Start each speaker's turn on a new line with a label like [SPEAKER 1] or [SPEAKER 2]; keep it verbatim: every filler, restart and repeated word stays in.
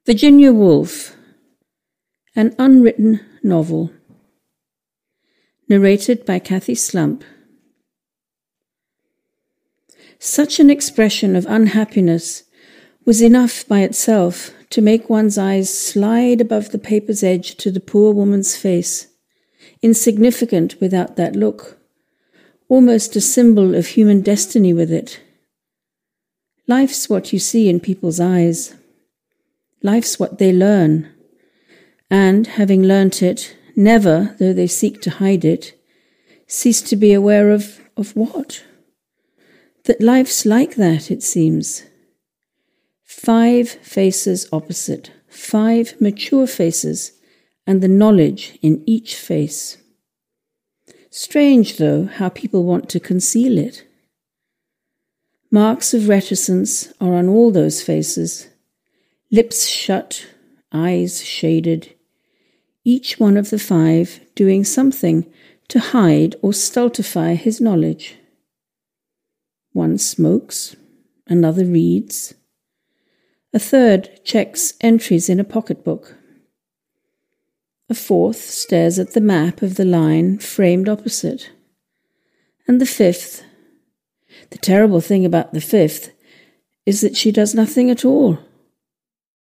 [SPEAKER 1] Virginia Woolf, an unwritten novel. Narrated by Kathy Slump. Such an expression of unhappiness was enough by itself to make one's eyes slide above the paper's edge to the poor woman's face, insignificant without that look, almost a symbol of human destiny with it. Life's what you see in people's eyes. Life's what they learn, and, having learnt it, never, though they seek to hide it, cease to be aware of, of what? That life's like that, it seems. Five faces opposite, five mature faces, and the knowledge in each face. Strange, though, how people want to conceal it. Marks of reticence are on all those faces, lips shut, eyes shaded, each one of the five doing something to hide or stultify his knowledge. One smokes, another reads, a third checks entries in a pocketbook. A fourth stares at the map of the line framed opposite. And the fifth, the terrible thing about the fifth is that she does nothing at all.